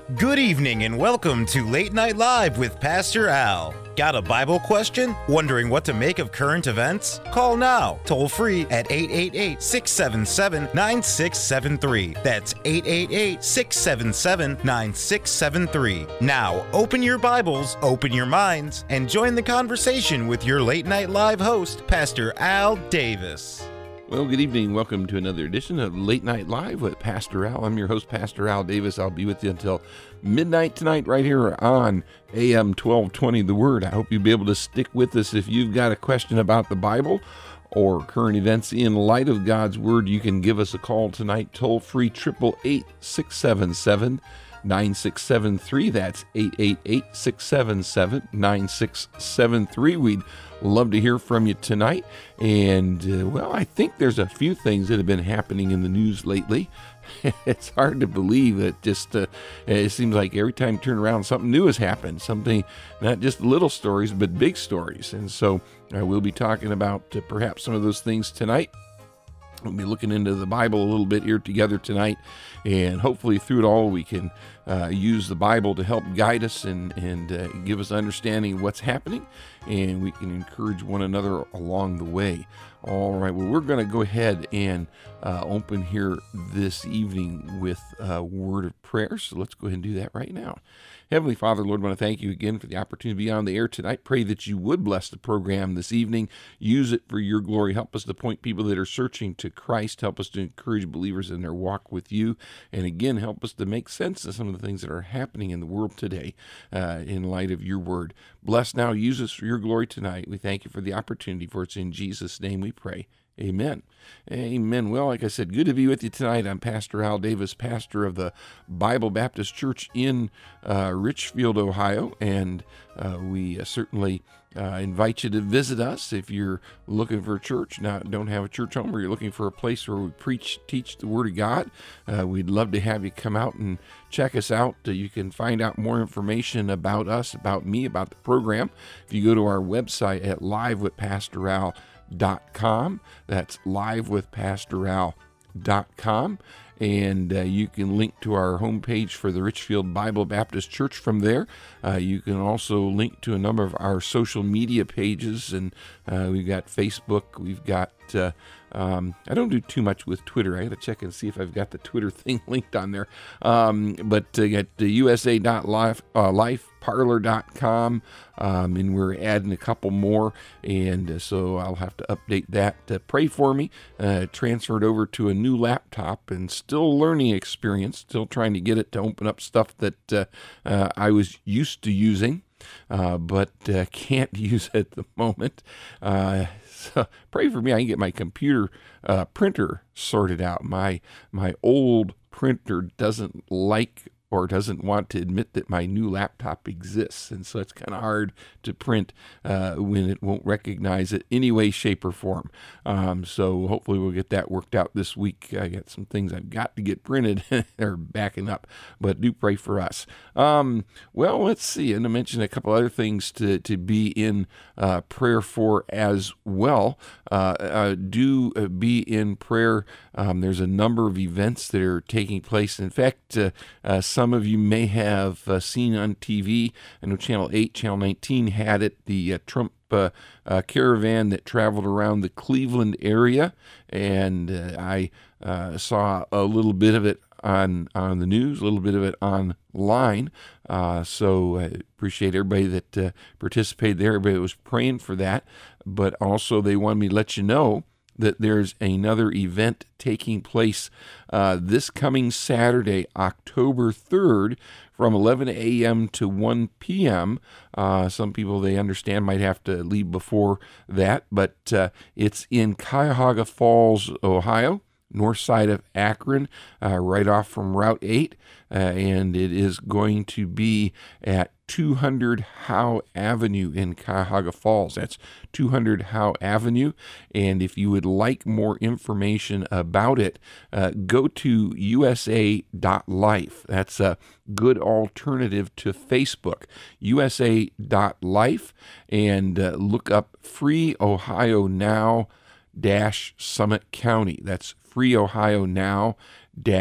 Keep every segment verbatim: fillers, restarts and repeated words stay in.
Good evening and welcome to Late Night Live with Pastor Al. Got a Bible question? Wondering what to make of current events? Call now, toll free at eight eight eight, six seven seven, nine six seven three. That's eight eight eight, six seven seven, nine six seven three. Now, open your Bibles, open your minds, and join the conversation with your Late Night Live host, Pastor Al Davis. Well, good evening. Welcome to another edition of Late Night Live with Pastor Al. I'm your host, Pastor Al Davis. I'll be with you until midnight tonight right here on A M twelve twenty The Word. I hope you'll be able to stick with us. If you've got a question about the Bible or current events in light of God's Word, you can give us a call tonight, toll free, eight eight eight, six seven seven, nine six seven three. That's eight eight eight, six seven seven, nine six seven three. We'd love to hear from you tonight. And, uh, well, I think there's a few things that have been happening in the news lately. It's hard to believe that just, uh, it seems like every time you turn around, something new has happened. Something, not just little stories, but big stories. And so uh, we'll be talking about uh, perhaps some of those things tonight. We'll be looking into the Bible a little bit here together tonight, and hopefully through it all we can uh, use the Bible to help guide us and, and uh, give us understanding of what's happening, and we can encourage one another along the way. All right, well, we're going to go ahead and uh, open here this evening with a word of prayer, so let's go ahead and do that right now. Heavenly Father, Lord, I want to thank you again for the opportunity to be on the air tonight. Pray that you would bless the program this evening. Use it for your glory. Help us to point people that are searching to Christ. Help us to encourage believers in their walk with you. And again, help us to make sense of some of the things that are happening in the world today uh, in light of your word. Bless now. Use us for your glory tonight. We thank you for the opportunity, for it's in Jesus' name we pray. Amen. Amen. Well, like I said, good to be with you tonight. I'm Pastor Al Davis, pastor of the Bible Baptist Church in uh, Richfield, Ohio, and uh, we uh, certainly uh, invite you to visit us if you're looking for a church, not don't have a church home, or you're looking for a place where we preach, teach the Word of God. Uh, we'd love to have you come out and check us out. Uh, you can find out more information about us, about me, about the program, if you go to our website at live with pastor al dot com. That's live with pastor al dot com, and uh, you can link to our homepage for the Richfield Bible Baptist Church from there. Uh, you can also link to a number of our social media pages, and uh, we've got Facebook, we've got uh, Um, I don't do too much with Twitter. I got to check and see if I've got the Twitter thing linked on there. Um, but uh, got the U S A dot life, uh, life parlor dot com, um, and we're adding a couple more, and uh, so I'll have to update that. Uh, pray for me. Uh, transferred over to a new laptop, and still learning experience. Still trying to get it to open up stuff that uh, uh, I was used to using, uh, but uh, can't use at the moment. Uh, So pray for me. I can get my computer uh, printer sorted out. My my old printer doesn't like or doesn't want to admit that my new laptop exists, and so it's kind of hard to print uh, when it won't recognize it any way, shape, or form. Um, so hopefully we'll get that worked out this week. I got some things I've got to get printed. They're backing up, but do pray for us. Um, well, let's see. And to mention a couple other things to, to be in uh, prayer for as well. Uh, uh, do uh, be in prayer. Um, there's a number of events that are taking place. In fact, uh, uh, some of you may have uh, seen on T V. I know Channel eight, Channel nineteen had it, the uh, Trump uh, uh, caravan that traveled around the Cleveland area, and uh, I uh, saw a little bit of it on on the news, a little bit of it online. Uh, so I appreciate everybody that uh, participated there, everybody that was praying for that. But also they wanted me to let you know that there's another event taking place uh, this coming Saturday, October third, from eleven a.m. to one p.m. Uh, some people, they understand, might have to leave before that, but uh, it's in Cuyahoga Falls, Ohio, north side of Akron, uh, right off from Route eight, uh, and it is going to be at two hundred Howe Avenue in Cuyahoga Falls. That's two hundred Howe Avenue, and if you would like more information about it, uh, go to U S A dot life. That's a good alternative to Facebook, U S A dot life, and uh, look up Free Ohio Now dash Summit County. That's Free Ohio Now dash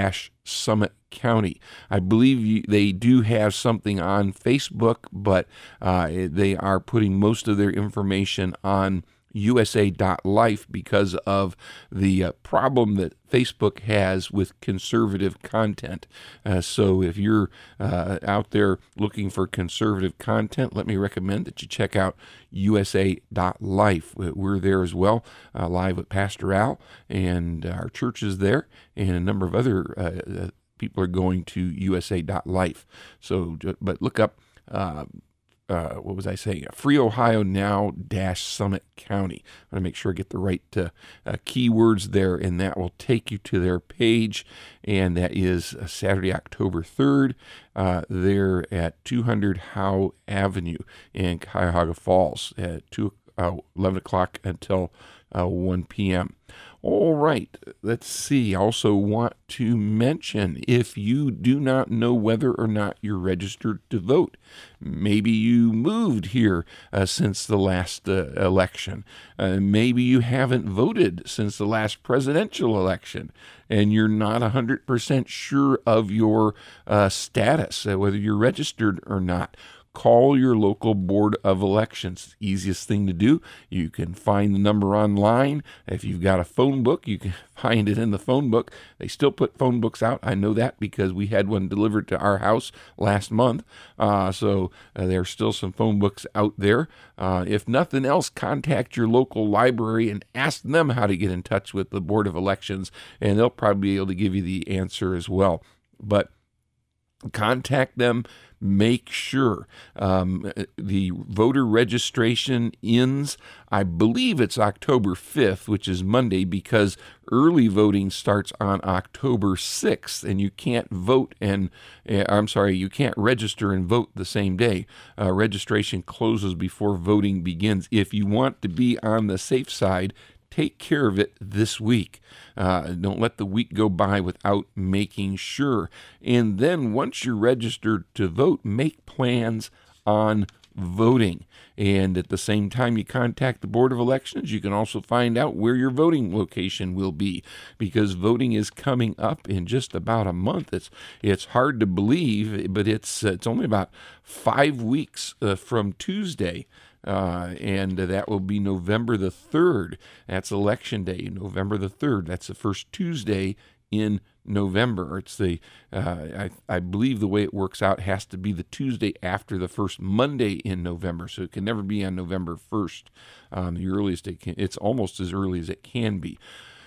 Summit County. I believe you, they do have something on Facebook, but uh, they are putting most of their information on U S A dot life because of the uh, problem that Facebook has with conservative content. Uh, so if you're uh, out there looking for conservative content, let me recommend that you check out U S A dot life. We're there as well, uh, live with Pastor Al, and our church is there, and a number of other uh, people are going to U S A dot life. So, but look up uh, Uh, what was I saying? Free Ohio Now dash Summit County. I want to make sure I get the right uh, uh, keywords there, and that will take you to their page. And that is uh, Saturday, October third. Uh, there at two hundred Howe Avenue in Cuyahoga Falls at two, uh, eleven o'clock until uh, one p.m. All right, let's see. I also want to mention, if you do not know whether or not you're registered to vote, maybe you moved here uh, since the last uh, election. Uh, maybe you haven't voted since the last presidential election, and you're not one hundred percent sure of your uh, status, uh, whether you're registered or not. Call your local Board of Elections. Easiest thing to do. You can find the number online. If you've got a phone book, you can find it in the phone book. They still put phone books out. I know that because we had one delivered to our house last month. Uh, so uh, there are still some phone books out there. Uh, if nothing else, contact your local library and ask them how to get in touch with the Board of Elections, and they'll probably be able to give you the answer as well. But contact them. Make sure um, the voter registration ends, I believe it's October fifth, which is Monday, because early voting starts on October sixth, and you can't vote and, uh, I'm sorry, you can't register and vote the same day. Uh, registration closes before voting begins. If you want to be on the safe side, take care of it this week. Uh, don't let the week go by without making sure. And then once you're registered to vote, make plans on voting. And at the same time you contact the Board of Elections, you can also find out where your voting location will be, because voting is coming up in just about a month. It's it's hard to believe, but it's it's only about five weeks uh, from Tuesday. Uh, and that will be November the third. That's Election Day, November the third. That's the first Tuesday in November. It's the, uh, I, I believe the way it works out has to be the Tuesday after the first Monday in November. So it can never be on November first. Um, the earliest it can, it's almost as early as it can be.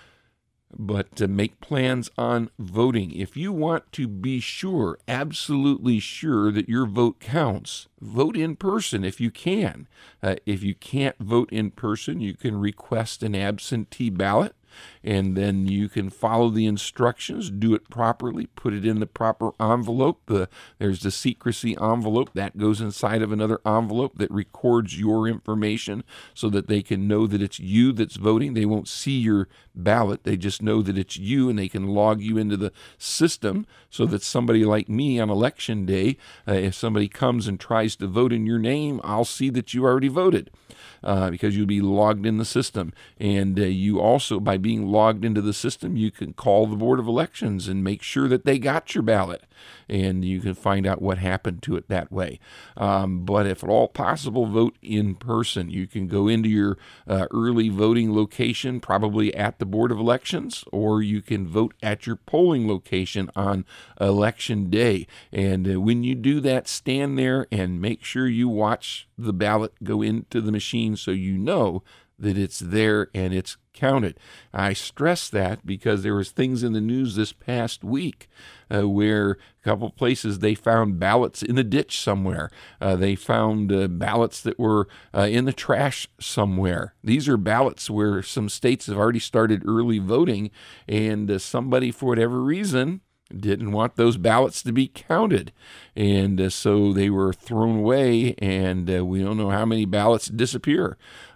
But to make plans on voting. If you want to be sure, absolutely sure that your vote counts, vote in person if you can. Uh, if you can't vote in person, you can request an absentee ballot, and then you can follow the instructions, do it properly, put it in the proper envelope. The, there's the secrecy envelope that goes inside of another envelope that records your information so that they can know that it's you that's voting. They won't see your ballot. They just know that it's you, and they can log you into the system so that somebody like me on election day, uh, if somebody comes and tries to vote in your name, I'll see that you already voted. Uh, because you'll be logged in the system. And uh, you also, by being logged into the system, you can call the Board of Elections and make sure that they got your ballot. And you can find out what happened to it that way. Um, but if at all possible, vote in person. You can go into your uh, early voting location, probably at the Board of Elections, or you can vote at your polling location on Election Day. And uh, when you do that, stand there and make sure you watch the ballot go into the machine so you know that it's there and it's counted. I stress that because there was things in the news this past week uh, where a couple places they found ballots in a ditch somewhere. Uh, they found uh, ballots that were uh, in the trash somewhere. These are ballots where some states have already started early voting, and uh, somebody, for whatever reason, didn't want those ballots to be counted, and uh, so they were thrown away, and uh, we don't know how many ballots disappear.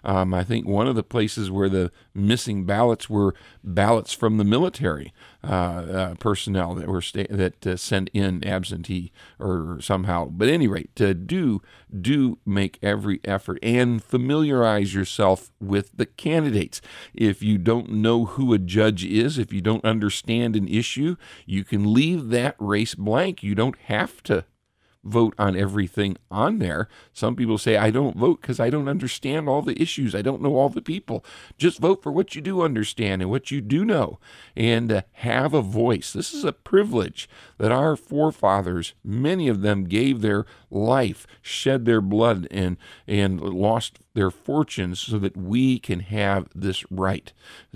Um, I think one of the places where the missing ballots were ballots from the military uh, uh, personnel that were sta- that uh, sent in absentee or somehow. But at any rate, uh, do do make every effort and familiarize yourself with the candidates. If you don't know who a judge is, if you don't understand an issue, you can leave that race blank. You don't have to vote on everything on there. Some people say, I don't vote because I don't understand all the issues. I don't know all the people. Just vote for what you do understand and what you do know, and uh, have a voice. This is a privilege that our forefathers, many of them gave their life, shed their blood, and, and lost their fortunes so that we can have this right.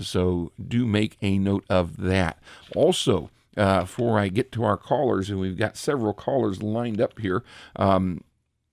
So do make a note of that. Also, Uh, before I get to our callers, and we've got several callers lined up here, um,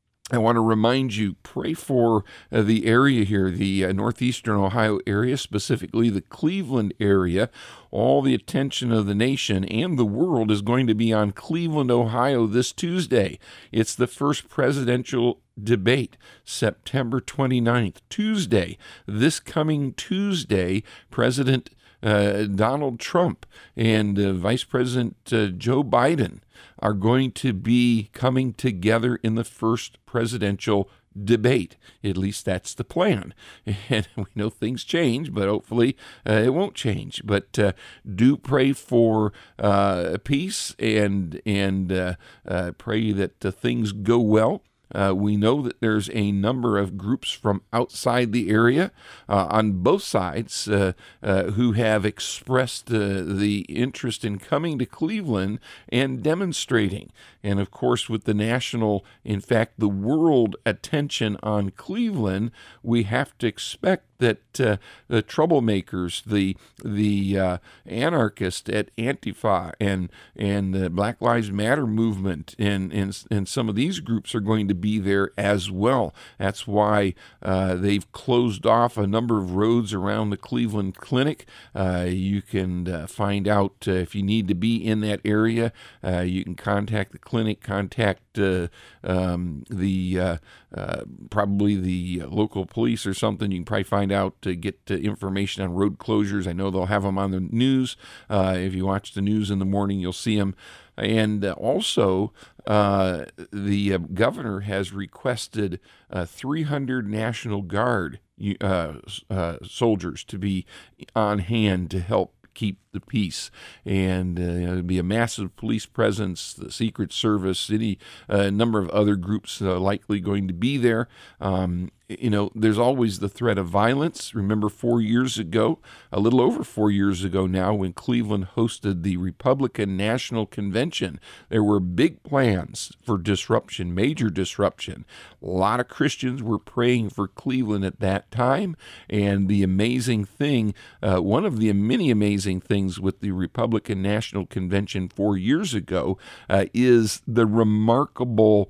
I want to remind you, pray for uh, the area here, the uh, northeastern Ohio area, specifically the Cleveland area. All the attention of the nation and the world is going to be on Cleveland, Ohio this Tuesday. It's the first presidential debate, September twenty-ninth, Tuesday. This coming Tuesday, President Uh, Donald Trump and uh, Vice President uh, Joe Biden are going to be coming together in the first presidential debate. At least that's the plan. And we know things change, but hopefully uh, it won't change. But uh, do pray for uh, peace and and uh, uh, pray that uh, things go well. Uh, we know that there's a number of groups from outside the area uh, on both sides uh, uh, who have expressed uh, the interest in coming to Cleveland and demonstrating. And of course, with the national, in fact, the world attention on Cleveland, we have to expect that uh, the troublemakers, the the uh, anarchists at Antifa and and the Black Lives Matter movement, and, and and some of these groups are going to be there as well. That's why uh, they've closed off a number of roads around the Cleveland Clinic. Uh, you can uh, find out uh, if you need to be in that area. Uh, you can contact the clinic, contact uh, um, the uh, uh, probably the local police or something. You can probably find out to get uh, information on road closures. I know they'll have them on the news. Uh, if you watch the news in the morning, you'll see them. And uh, also, uh, the uh, governor has requested uh, three hundred National Guard uh, uh, soldiers to be on hand to help keep the peace. And uh, you know, there'll be a massive police presence, the Secret Service, any uh, number of other groups uh, likely going to be there. Um, you know, there's always the threat of violence. Remember four years ago, a little over four years ago now, when Cleveland hosted the Republican National Convention, there were big plans for disruption, major disruption. A lot of Christians were praying for Cleveland at that time. And the amazing thing, uh, one of the many amazing things with the Republican National Convention four years ago uh, is the remarkable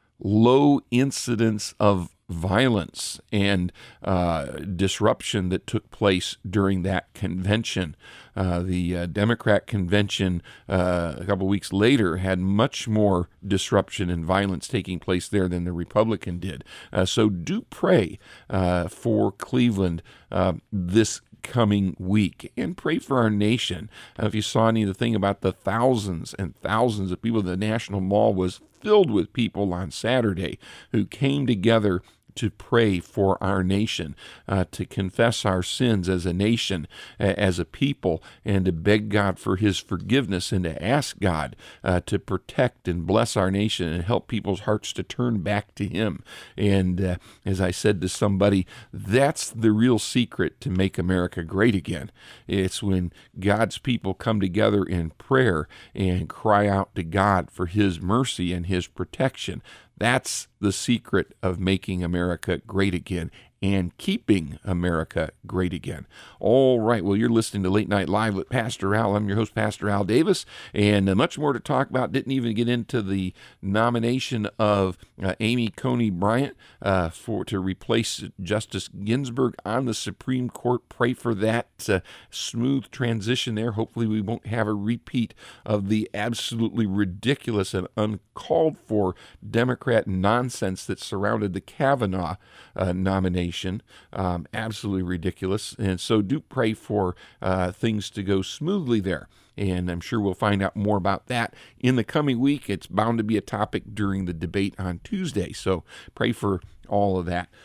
low incidence of violence and uh, disruption that took place during that convention. Uh, the uh, Democrat convention uh, a couple weeks later had much more disruption and violence taking place there than the Republican did. Uh, so do pray uh, for Cleveland uh, this coming week, and pray for our nation. Uh, if you saw any of the thing about the thousands and thousands of people, the National Mall was filled with people on Saturday who came together to pray for our nation, uh, to confess our sins as a nation, as a people, and to beg God for His forgiveness, and to ask God uh, to protect and bless our nation and help people's hearts to turn back to Him. And uh, as I said to somebody, that's the real secret to make America great again. It's when God's people come together in prayer and cry out to God for His mercy and His protection. That's the secret of making America great again and keeping America great again. All right, well, you're listening to Late Night Live with Pastor Al. I'm your host, Pastor Al Davis, and uh, much more to talk about. Didn't even get into the nomination of uh, Amy Coney Bryant uh, for to replace Justice Ginsburg on the Supreme Court. Pray for that uh, smooth transition there. Hopefully we won't have a repeat of the absolutely ridiculous and uncalled for Democrat nonsense that surrounded the Kavanaugh uh, nomination. nation. Um, absolutely ridiculous. And so do pray for uh, things to go smoothly there. And I'm sure we'll find out more about that in the coming week. It's bound to be a topic during the debate on Tuesday. So pray for all of that.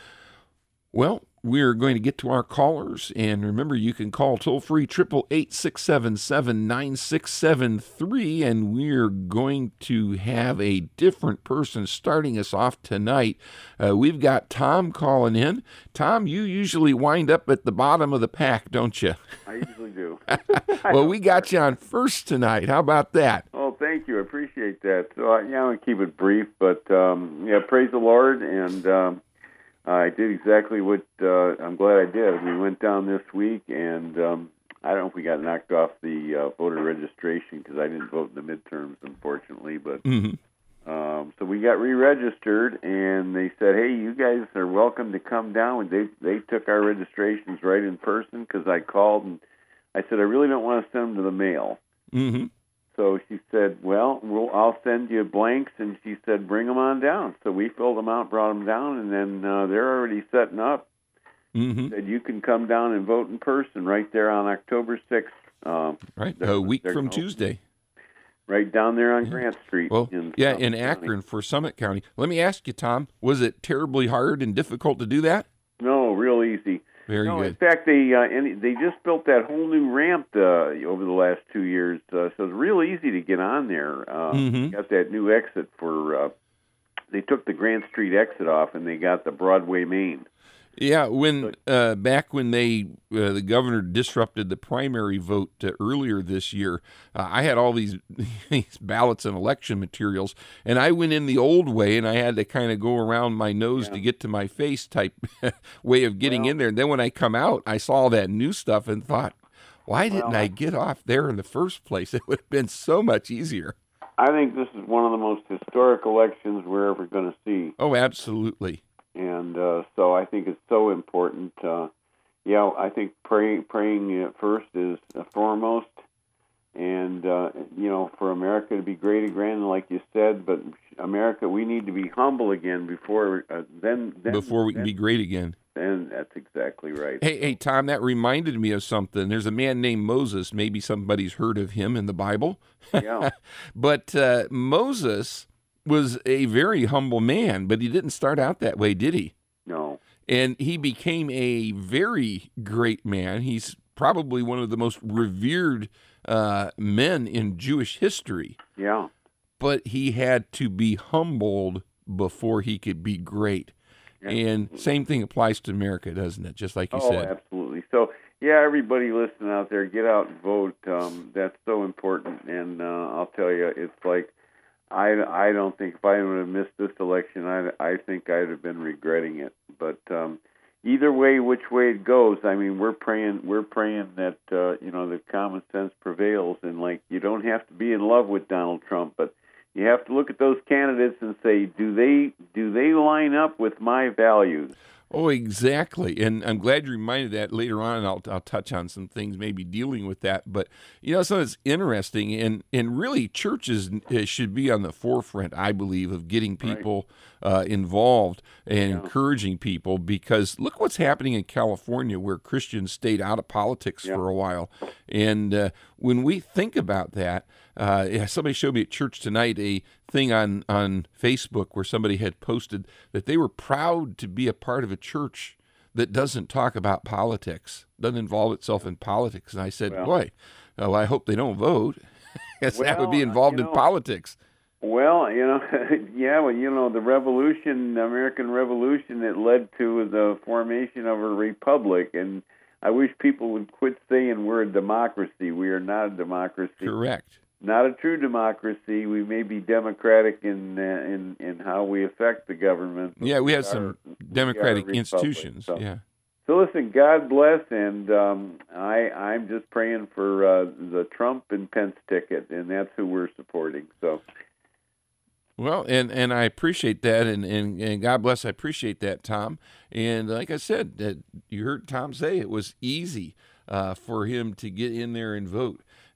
Well, we're going to get to our callers, and remember, you can call toll-free, eight eight eight, six seven seven, nine six seven three, and we're going to have a different person starting us off tonight. Uh, we've got Tom calling in. Tom, you usually wind up at the bottom of the pack, don't you? I usually do. Well, we got you on first tonight. How about that? Oh, thank you. I appreciate that. So, uh, yeah, I'm going to keep it brief, but, um, yeah, praise the Lord, and um, I did exactly what uh, I'm glad I did. We went down this week, and um, I don't know if we got knocked off the uh, voter registration because I didn't vote in the midterms, unfortunately. But mm-hmm. um, so we got re-registered, and they said, "Hey, you guys are welcome to come down." And they they took our registrations right in person because I called and I said, "I really don't want to send them to the mail." Mm-hmm. So she said, well, we'll, I'll send you blanks, and she said, bring them on down. So we filled them out, brought them down, and then uh, they're already setting up. Mm-hmm. Said you can come down and vote in person right there on October sixth. Uh, right, a week from Tuesday. Right down there on yeah. Grant Street. Well, in yeah, in Akron for Summit County. Let me ask you, Tom, was it terribly hard and difficult to do that? No, real easy. Very no, good. In fact, they uh, and they just built that whole new ramp uh, over the last two years, uh, so it's real easy to get on there. Uh, mm-hmm. Got that new exit for. Uh, they took the Grant Street exit off, and they got the Broadway main. Yeah, when uh, back when they uh, the governor disrupted the primary vote uh, earlier this year, uh, I had all these, these ballots and election materials, and I went in the old way, and I had to kind of go around my nose yeah. to get to my face type way of getting well, in there. And then when I come out, I saw that new stuff and thought, why didn't well, I get off there in the first place? It would have been so much easier. I think this is one of the most historic elections we're ever going to see. Oh, absolutely. And uh, so I think it's so important. Uh, yeah, I think praying praying first is foremost, and uh, you know, for America to be great again, like you said. But America, we need to be humble again before uh, then, then. Before we then, can be great again. And that's exactly right. Hey, hey, Tom, that reminded me of something. There's a man named Moses. Maybe somebody's heard of him in the Bible. Yeah. But uh, Moses was a very humble man, but he didn't start out that way, did he? No. And he became a very great man. He's probably one of the most revered uh, men in Jewish history. Yeah. But he had to be humbled before he could be great. Absolutely. And same thing applies to America, doesn't it? Just like you oh, said. Oh, absolutely. So, yeah, everybody listening out there, get out and vote. Um, that's so important. And uh, I'll tell you, it's like, I, I don't think if I would have missed this election, I, I think I'd have been regretting it. But um, either way, which way it goes, I mean, we're praying we're praying that uh, you know the common sense prevails, and like you don't have to be in love with Donald Trump, but you have to look at those candidates and say, do they do they line up with my values? Oh, exactly. And I'm glad you reminded that. Later on, I'll I'll touch on some things maybe dealing with that. But, you know, so it's interesting. And, and really, churches should be on the forefront, I believe, of getting people right. uh, involved and yeah. encouraging people. Because look what's happening in California, where Christians stayed out of politics yeah. for a while. And uh, when we think about that, uh, somebody showed me at church tonight a thing on, on Facebook where somebody had posted that they were proud to be a part of a church that doesn't talk about politics, doesn't involve itself in politics. And I said, well, boy, oh, I hope they don't vote. Because well, that would be involved you know, in politics. Well, you know, yeah, well, you know, the revolution, the American Revolution, it led to the formation of a republic. And I wish people would quit saying we're a democracy. We are not a democracy. Correct. Not a true democracy. We may be democratic in uh, in in how we affect the government. Yeah, we have some democratic institutions. So, yeah. So listen, God bless, and um, I I'm just praying for uh, the Trump and Pence ticket, and that's who we're supporting. So. Well, and, and I appreciate that, and, and, and God bless, I appreciate that, Tom. And like I said, that you heard Tom say it was easy uh, for him to get in there and vote.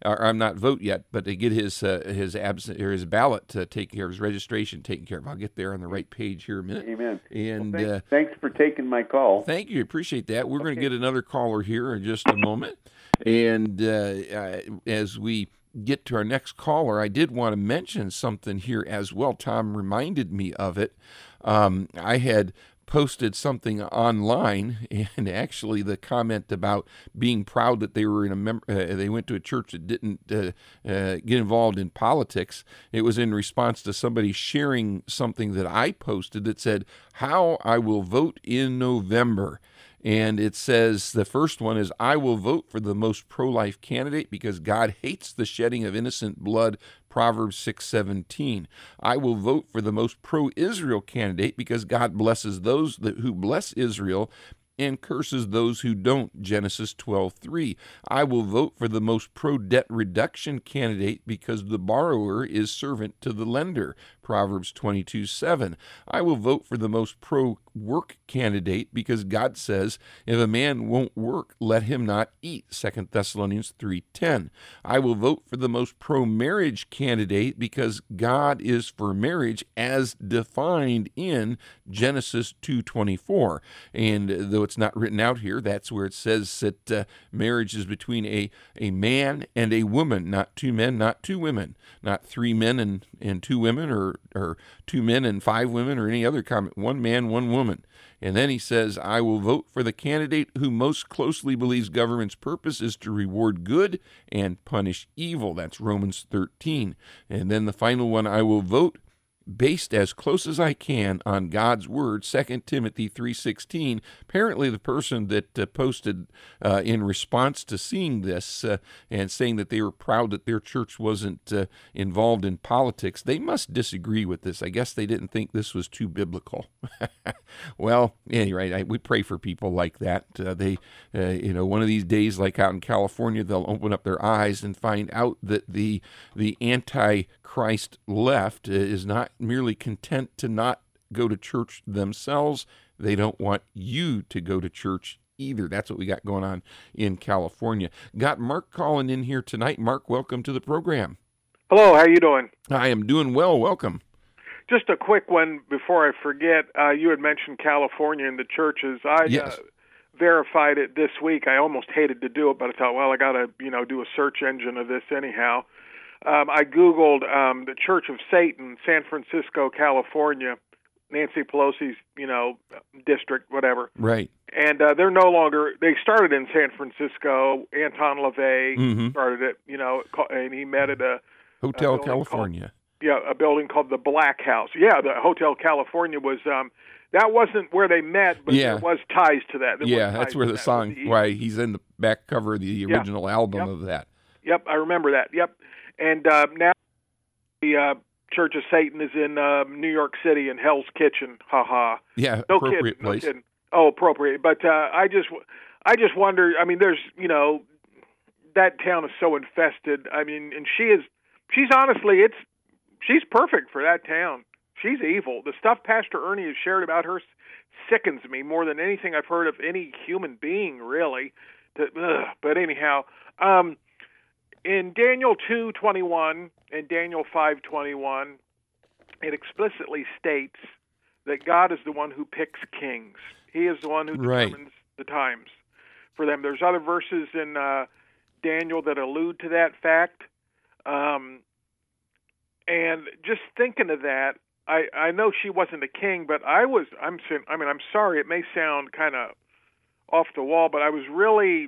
or I'm not vote yet, but to get his uh, his absent or his ballot to take care of his registration taken care of. I'll get there on the right page here in a minute. Amen. And well, thanks, uh, thanks for taking my call. Thank you, appreciate that. We're okay. going to get another caller here in just a moment, and uh, uh, as we get to our next caller, I did want to mention something here as well. Tom reminded me of it. Um, I had posted something online, and actually the comment about being proud that they were in a mem- uh, they went to a church that didn't uh, uh, get involved in politics. It was in response to somebody sharing something that I posted that said, "How I will vote in November." And it says, the first one is, I will vote for the most pro-life candidate because God hates the shedding of innocent blood, Proverbs six seventeen. I will vote for the most pro-Israel candidate because God blesses those that, who bless Israel and curses those who don't, Genesis twelve three. I will vote for the most pro-debt reduction candidate because the borrower is servant to the lender, Proverbs twenty-two seven. I will vote for the most pro-work candidate because God says, if a man won't work, let him not eat, Second Thessalonians three ten. I will vote for the most pro-marriage candidate because God is for marriage as defined in Genesis two twenty-four. And though it's not written out here, that's where it says that uh, marriage is between a, a man and a woman, not two men, not two women, not three men and, and two women, or or two men and five women, or any other comment, one man, one woman. And then he says, I will vote for the candidate who most closely believes government's purpose is to reward good and punish evil. That's Romans thirteen. And then the final one, I will vote based as close as I can on God's word, Second Timothy three sixteen. Apparently the person that uh, posted uh, in response to seeing this uh, and saying that they were proud that their church wasn't uh, involved in politics, they must disagree with this. I guess they didn't think this was too biblical. Well, anyway, I, we pray for people like that. Uh, they, uh, you know, one of these days, like out in California, they'll open up their eyes and find out that the the anti-Christ left uh, is not merely content to not go to church themselves. They don't want you to go to church either. That's what we got going on in California. Got Mark calling in here tonight. Mark, welcome to the program. Hello, how you doing? I am doing well. Welcome. Just a quick one before I forget. Uh, you had mentioned California and the churches. I yes. uh, verified it this week. I almost hated to do it, but I thought, well, I got to, you know, do a search engine of this anyhow. Um, I Googled um, the Church of Satan, San Francisco, California, Nancy Pelosi's, you know, district, whatever. Right. And uh, they're no longer, they started in San Francisco. Anton LaVey mm-hmm. started it, you know, and he met at a Hotel a California. Called, yeah, a building called the Black House. Yeah, the Hotel California was, um, that wasn't where they met, but yeah. there was ties to that. There yeah, that's where the that. song, the, why he's in the back cover of the original yeah. album yep. of that. Yep, I remember that. Yep. And uh, now the uh, Church of Satan is in uh, New York City in Hell's Kitchen. Ha ha. Yeah, no appropriate kidding, place. No kidding. Oh, appropriate. But uh, I just, I just wonder. I mean, there's, you know, that town is so infested. I mean, and she is, she's honestly, it's, she's perfect for that town. She's evil. The stuff Pastor Ernie has shared about her sickens me more than anything I've heard of any human being, really. To, ugh. But anyhow, um, in Daniel two twenty-one and Daniel five twenty-one, it explicitly states that God is the one who picks kings. He is the one who right. determines the times for them. There's other verses in uh, Daniel that allude to that fact. Um, and just thinking of that, I, I know she wasn't a king, but I was, I'm I mean, I'm sorry, it may sound kind of off the wall, but I was really,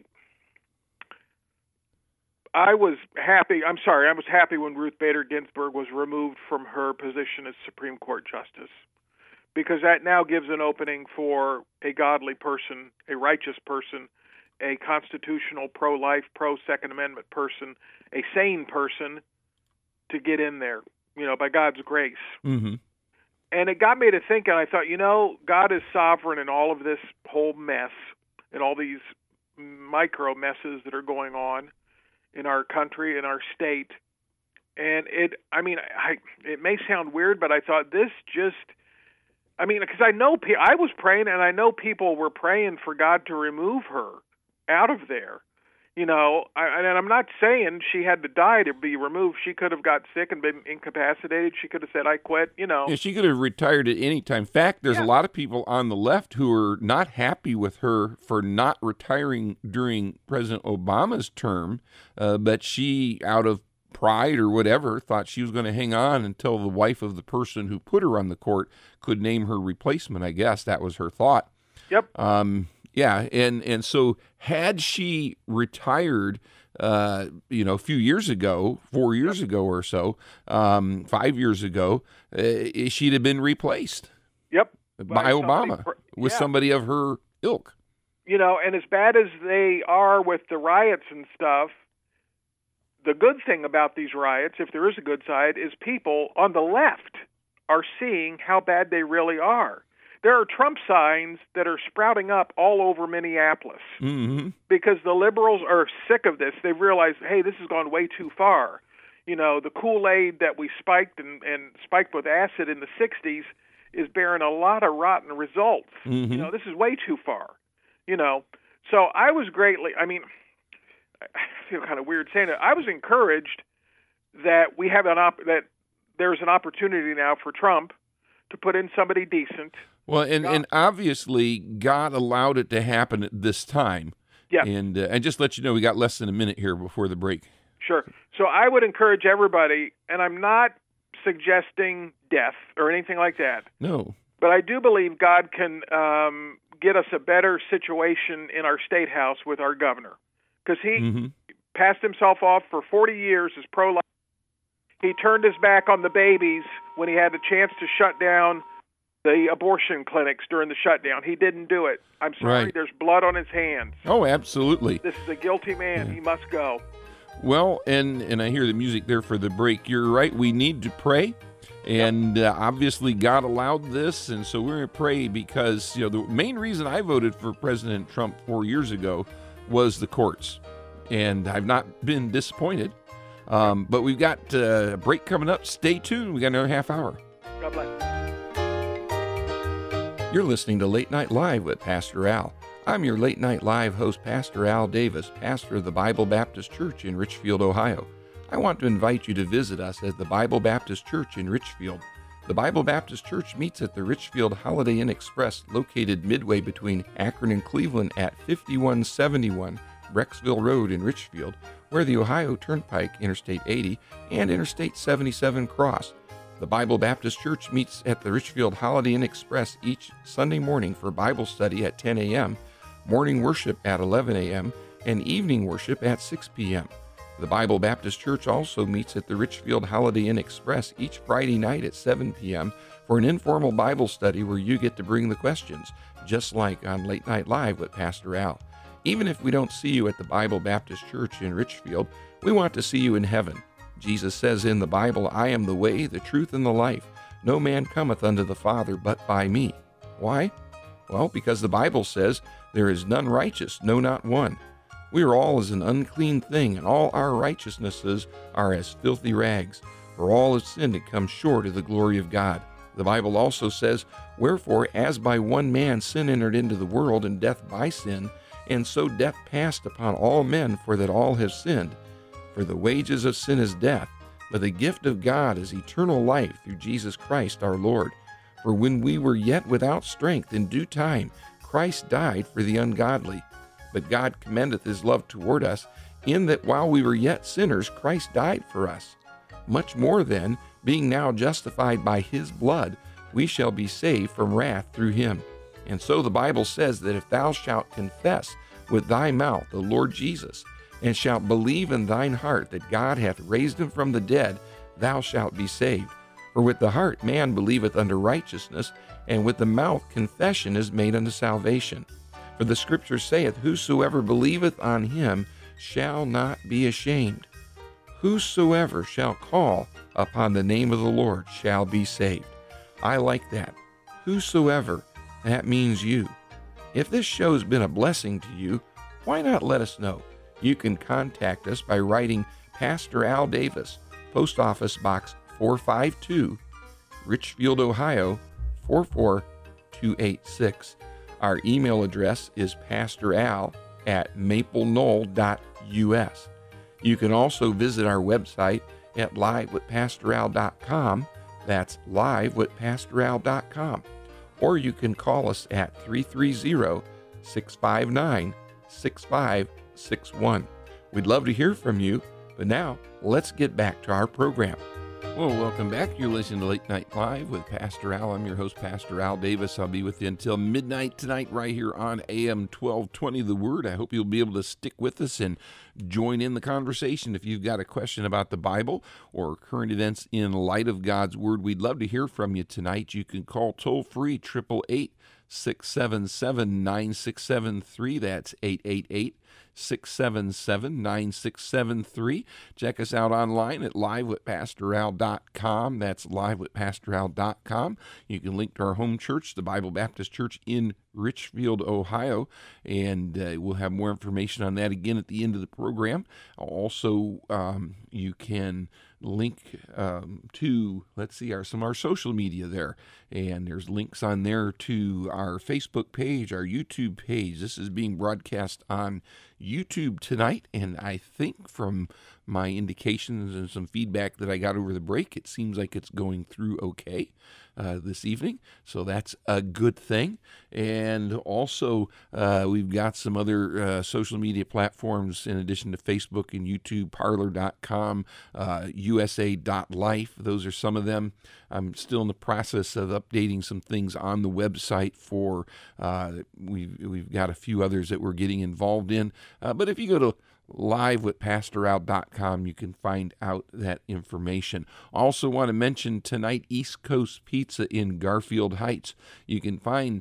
I was happy, I'm sorry, I was happy when Ruth Bader Ginsburg was removed from her position as Supreme Court Justice, because that now gives an opening for a godly person, a righteous person, a constitutional, pro-life, pro-Second Amendment person, a sane person to get in there, you know, by God's grace. Mm-hmm. And it got me to think, and I thought, you know, God is sovereign in all of this whole mess and all these micro messes that are going on in our country, in our state. And it, I mean, I, it may sound weird, but I thought this just, I mean, because I know, I was praying, and I know people were praying for God to remove her out of there. You know, I, and I'm not saying she had to die to be removed. She could have got sick and been incapacitated. She could have said, I quit, you know. Yeah, she could have retired at any time. In fact, there's Yeah. a lot of people on the left who are not happy with her for not retiring during President Obama's term, uh, but she, out of pride or whatever, thought she was going to hang on until the wife of the person who put her on the court could name her replacement. I guess that was her thought. Yep. Um, yeah, and, and so had she retired, uh, you know, a few years ago, four years Yep. ago or so, um, five years ago, uh, she'd have been replaced Yep. by, By Obama somebody pr- with yeah. somebody of her ilk. You know, and as bad as they are with the riots and stuff, the good thing about these riots, if there is a good side, is people on the left are seeing how bad they really are. There are Trump signs that are sprouting up all over Minneapolis Mm-hmm. because the liberals are sick of this. They've realized, hey, this has gone way too far. You know, the Kool-Aid that we spiked and, and spiked with acid in the sixties is bearing a lot of rotten results. Mm-hmm. You know, this is way too far. You know, so I was greatly, I mean, I feel kind of weird saying it. I was encouraged that we have an op- that there's an opportunity now for Trump to put in somebody decent. Well, and, God. and obviously God allowed it to happen at this time. Yeah. And, uh, and just let you know, we got less than a minute here before the break. Sure. So I would encourage everybody, and I'm not suggesting death or anything like that, No. but I do believe God can um, get us a better situation in our state house with our governor, because he Mm-hmm. passed himself off for forty years as pro-life. He turned his back on the babies when he had the chance to shut down the abortion clinics during the shutdown. He didn't do it. I'm sorry, Right. there's blood on his hands. Oh, absolutely. This is a guilty man. Yeah. He must go. Well, and, and I hear the music there for the break. You're right. We need to pray. And uh, obviously God allowed this. And so we're going to pray because, you know, the main reason I voted for President Trump four years ago was the courts. And I've not been disappointed. Um, but we've got uh, a break coming up. Stay tuned. We got another half hour. God bless. You're listening to Late Night Live with Pastor Al. I'm your Late Night Live host, Pastor Al Davis, pastor of the Bible Baptist Church in Richfield, Ohio. I want to invite you to visit us at the Bible Baptist Church in Richfield. The Bible Baptist Church meets at the Richfield Holiday Inn Express, located midway between Akron and Cleveland at fifty-one seventy-one Brecksville Road in Richfield, where the Ohio Turnpike, Interstate eighty, and Interstate seventy-seven cross. The Bible Baptist Church meets at the Richfield Holiday Inn Express each Sunday morning for Bible study at ten a.m., morning worship at eleven a.m., and evening worship at six p.m. The Bible Baptist Church also meets at the Richfield Holiday Inn Express each Friday night at seven p.m. for an informal Bible study where you get to bring the questions, just like on Late Night Live with Pastor Al. Even if we don't see you at the Bible Baptist Church in Richfield, we want to see you in heaven. Jesus says in the Bible, I am the way, the truth, and the life. No man cometh unto the Father but by me. Why? Well, because the Bible says, there is none righteous, no, not one. We are all as an unclean thing, and all our righteousnesses are as filthy rags. For all have sinned and come short of the glory of God. The Bible also says, wherefore, as by one man sin entered into the world, and death by sin, and so death passed upon all men, for that all have sinned. For the wages of sin is death, but the gift of God is eternal life through Jesus Christ our Lord. For when we were yet without strength, in due time Christ died for the ungodly. But God commendeth his love toward us, in that while we were yet sinners, Christ died for us. Much more then, being now justified by his blood, we shall be saved from wrath through him. And so the Bible says that if thou shalt confess with thy mouth the Lord Jesus, and shalt believe in thine heart that God hath raised him from the dead, thou shalt be saved. For with the heart man believeth unto righteousness, and with the mouth confession is made unto salvation. For the Scripture saith, whosoever believeth on him shall not be ashamed. Whosoever shall call upon the name of the Lord shall be saved. I like that. Whosoever, that means you. If this show's been a blessing to you, why not let us know? You can contact us by writing Pastor Al Davis, Post Office Box four five two, Richfield, Ohio four four two eight six. Our email address is pastoral at maple knoll dot U S. You can also visit our website at live with pastor al dot com. That's live with pastor al dot com. Or you can call us at three three zero, six five nine, six five six one. We'd love to hear from you, but now let's get back to our program. Well, welcome back. You're listening to Late Night Live with Pastor Al. I'm your host, Pastor Al Davis. I'll be with you until midnight tonight right here on A M twelve twenty The Word. I hope you'll be able to stick with us and join in the conversation. If you've got a question about the Bible or current events in light of God's Word, we'd love to hear from you tonight. You can call toll-free, eight eight eight, six seven seven, nine six seven three. That's eight eight eight, six seven seven, nine six seven three. Check us out online at live with pastor al dot com. That's live with pastor al dot com. You can link to our home church, the Bible Baptist Church in Richfield, Ohio, and uh, we'll have more information on that again at the end of the program. Also, um, you can link um, to, let's see, our some of our social media there, and there's links on there to our Facebook page, our YouTube page. This is being broadcast on YouTube tonight, and I think from my indications and some feedback that I got over the break, it seems like it's going through okay uh, this evening, so that's a good thing. And also, uh, we've got some other uh, social media platforms in addition to Facebook and YouTube, parler dot com, uh, U S A dot life. Those are some of them. I'm still in the process of updating some things on the website for, uh, we've, we've got a few others that we're getting involved in. Uh, but if you go to live with pastor al dot com, you can find out that information. Also want to mention tonight, East Coast Pizza in Garfield Heights. You can find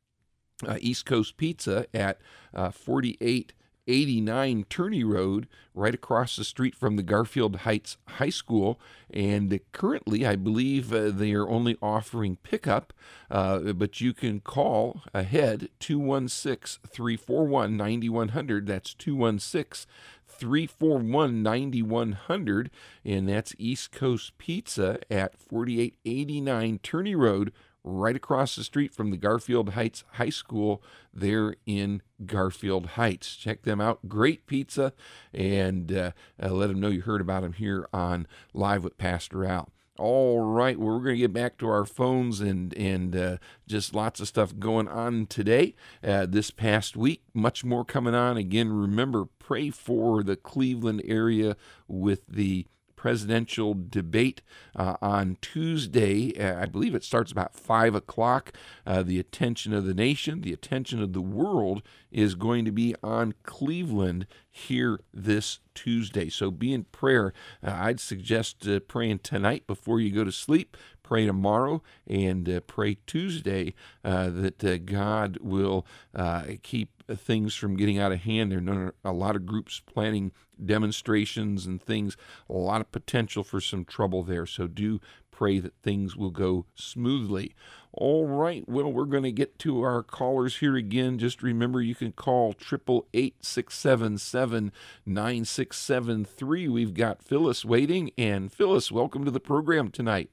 uh, East Coast Pizza at uh, forty-eight eighty-nine Turney Road, right across the street from the Garfield Heights High School. And uh, currently, I believe uh, they are only offering pickup, uh, but you can call ahead, two one six, three four one, nine one zero zero. That's two one six, three four one, nine one zero zero, and that's East Coast Pizza at forty-eight eighty-nine Turney Road, right across the street from the Garfield Heights High School there in Garfield Heights. Check them out. Great pizza, and uh, uh, let them know you heard about them here on Live with Pastor Al. All right, well, we're going to get back to our phones and and uh, just lots of stuff going on today. Uh, this past week, much more coming on. Again, remember, pray for the Cleveland area with the presidential debate uh, on Tuesday. Uh, I believe it starts about five o'clock. Uh, the attention of the nation, the attention of the world is going to be on Cleveland here this Tuesday. So be in prayer. Uh, I'd suggest uh, praying tonight before you go to sleep. Pray tomorrow and uh, pray Tuesday uh, that uh, God will uh, keep things from getting out of hand. There are a lot of groups planning demonstrations and things, a lot of potential for some trouble there. So do pray that things will go smoothly. All right, well, we're going to get to our callers here again. Just remember, you can call eight eight eight, six seven seven, nine six seven three. We've got Phyllis waiting, and Phyllis, welcome to the program tonight.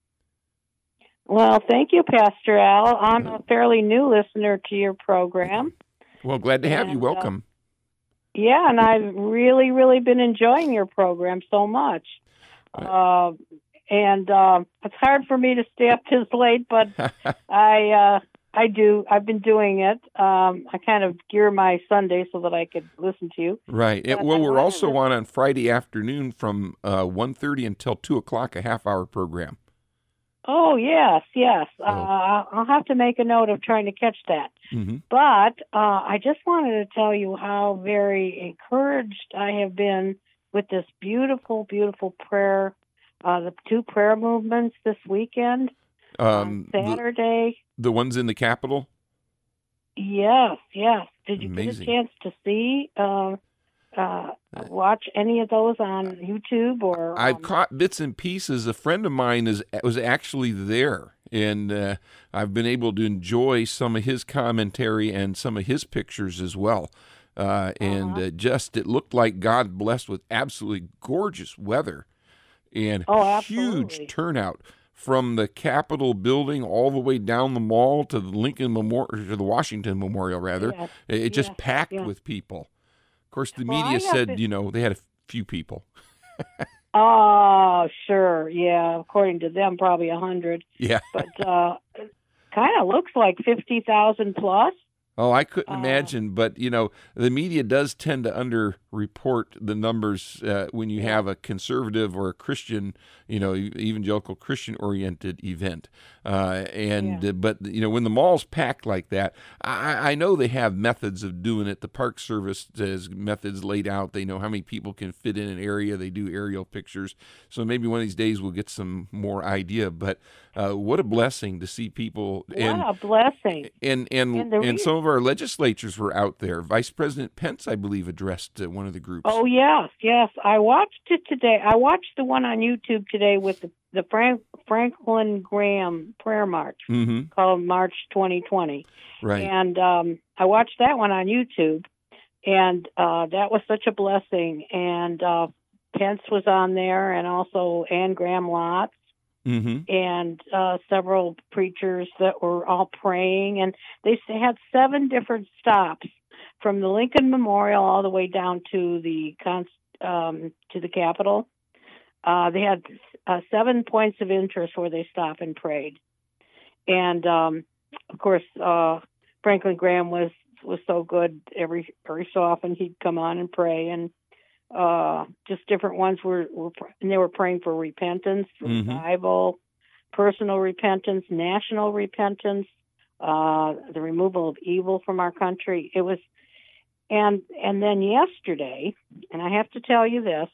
Well, thank you, Pastor Al. I'm a fairly new listener to your program. Well, glad to have and, you. Welcome. Uh, yeah, and I've really, really been enjoying your program so much. Uh, and uh, it's hard for me to stay up this late, but I uh, I do. I've been doing it. Um, I kind of gear my Sunday so that I could listen to you. Right. It, well, we're also on on Friday afternoon from uh, one thirty until two o'clock, a half-hour program. Oh, yes, yes. Oh. Uh, I'll have to make a note of trying to catch that. Mm-hmm. But uh, I just wanted to tell you how very encouraged I have been with this beautiful, beautiful prayer, uh, the two prayer movements this weekend, Um, on Saturday. The, the ones in the Capitol? Yes, yes. Did you Amazing. get a chance to see, uh, uh, watch any of those on YouTube? Or I've um, caught bits and pieces. A friend of mine is was actually there, and uh, I've been able to enjoy some of his commentary and some of his pictures as well. Uh, and Uh-huh. uh, just, it looked like God blessed with absolutely gorgeous weather and Oh, absolutely. huge turnout from the Capitol building all the way down the mall to the Lincoln Memorial, to the Washington Memorial, rather. Yes, It just yes, packed yes. with people. Of course, the Well, I media have said, to- you know, they had a few people. Oh, sure, yeah. According to them, probably a hundred. Yeah. But uh, kind of looks like fifty thousand plus. Oh, I couldn't Uh, imagine, but you know, the media does tend to underreport the numbers uh, when you Yeah. have a conservative or a Christian, you know, e- evangelical Christian-oriented event. Uh, and Yeah. uh, but you know, when the mall's packed like that, I, I know they have methods of doing it. The Park Service has methods laid out. They know how many people can fit in an area. They do aerial pictures. So maybe one of these days we'll get some more idea. But uh, what a blessing to see people What and a blessing. and and And the and rea- some of our legislatures were out there. Vice President Pence, I believe, addressed uh, one of the groups. Oh, yes, yes. I watched it today. I watched the one on YouTube today with the, the Frank, Franklin Graham prayer march Mm-hmm. called March twenty twenty. Right. And um, I watched that one on YouTube, and uh, that was such a blessing. And uh, Pence was on there, and also Ann Graham Lotz, Mm-hmm. and uh, several preachers that were all praying. And they s- had seven different stops from the Lincoln Memorial all the way down to the Const- um, to the Capitol. Uh, they had uh, seven points of interest where they stopped and prayed. And um, of course, uh, Franklin Graham was was so good. Every every so often he'd come on and pray, and uh, just different ones were, were pr- and they were praying for repentance, Mhm. revival, personal repentance, national repentance, uh, the removal of evil from our country. It was, and and then yesterday, and I have to tell you this,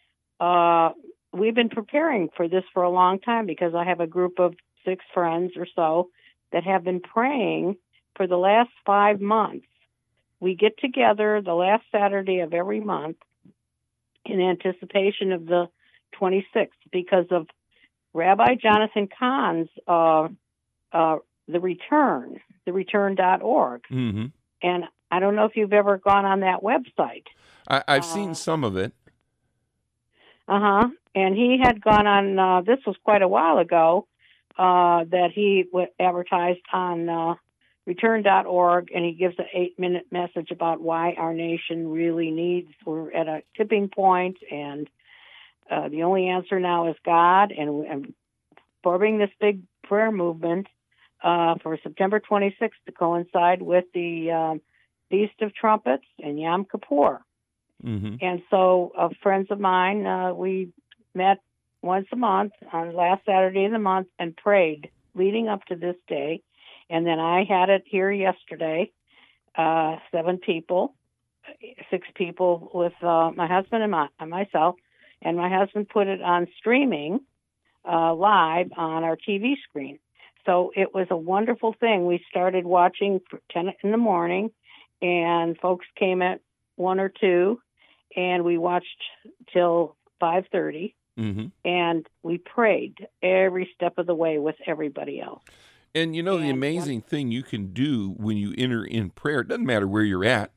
uh, we've been preparing for this for a long time because I have a group of six friends or so that have been praying for the last five months. We get together the last Saturday of every month in anticipation of the twenty-sixth because of Rabbi Jonathan Kahn's uh, uh, The Return, the return dot org. Mm-hmm. And I don't know if you've ever gone on that website. I, I've Uh, seen some of it. Uh-huh. And he had gone on, uh, this was quite a while ago, uh, that he w- advertised on uh, return dot org, and he gives an eight-minute message about why our nation really needs, we're at a tipping point, and uh, the only answer now is God, and, and forming this big prayer movement uh, for September twenty-sixth to coincide with the um, Feast of Trumpets and Yom Kippur. Mm-hmm. And so, uh, friends of mine, uh, we met once a month on the last Saturday of the month and prayed leading up to this day. And then I had it here yesterday, uh, seven people, six people with uh, my husband and, my, and myself. And my husband put it on streaming uh, live on our T V screen. So it was a wonderful thing. We started watching for ten in the morning, and folks came at one or two, and we watched till five thirty, Mm-hmm. and we prayed every step of the way with everybody else. And you know, the And amazing thing you can do when you enter in prayer, it doesn't matter where you're at,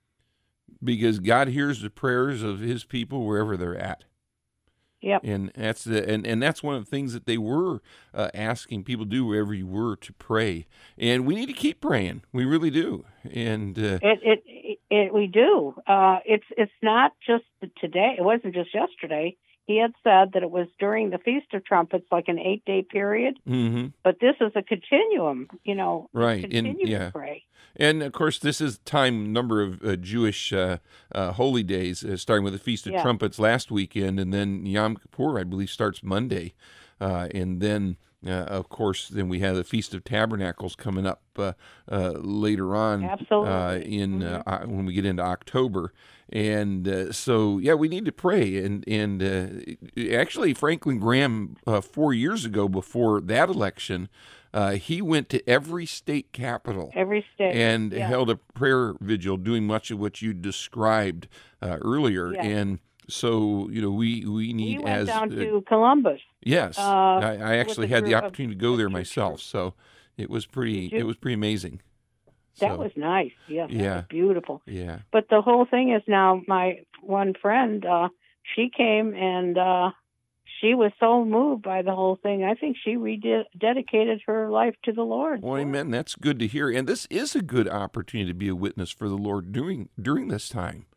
because God hears the prayers of his people wherever they're at. Yep. And that's the, and, and that's one of the things that they were uh, asking people to do wherever you were to pray. And we need to keep praying. We really do. And uh, It, it, it, it we do. Uh, it's, it's not just today. It wasn't just yesterday. He had said that it was during the Feast of Trumpets, like an eight-day period. mm-hmm. But this is a continuum, you know. Right, and- Continue yeah. to pray. And of course, this is time number of uh, Jewish uh, uh, holy days, uh, starting with the Feast of Yeah. Trumpets last weekend, and then Yom Kippur, I believe, starts Monday, uh, and then. Uh, of course, then we have the Feast of Tabernacles coming up uh, uh, later on Absolutely. uh, in uh, uh, when we get into October, and uh, so yeah, we need to pray. And and uh, actually, Franklin Graham uh, four years ago, before that election, uh, he went to every state capital Every state. and Yeah. held a prayer vigil, doing much of what you described uh, earlier. Yeah. And so, you know, we we We need went as down uh, to Columbus. yes, uh, I, I actually with a had the group of- opportunity to go there with your myself, church. so it was pretty Did you? it was pretty amazing. That So, was nice. Yeah, that Yeah. was beautiful. yeah. But the whole thing is now my one friend, uh, she came and uh, she was so moved by the whole thing. I think she rededicated her life to the Lord. Well, amen. That's good to hear, and this is a good opportunity to be a witness for the Lord during during this time.